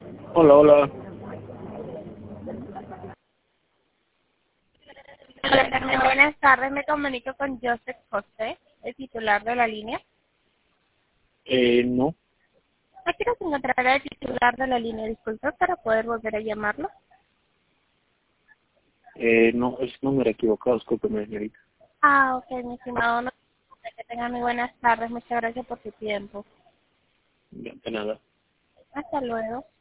Hola, hola. Hola, Carmen, buenas tardes. Me comunico con Joseph José, el titular de la línea. No, Aquí nos encontrará el titular de la línea. Disculpe para poder volver a llamarlo. no, es número equivocado, discúlpeme, señorita. Ok, mi estimado. Que tenga muy buenas tardes. Muchas gracias por su tiempo. De nada. Hasta luego.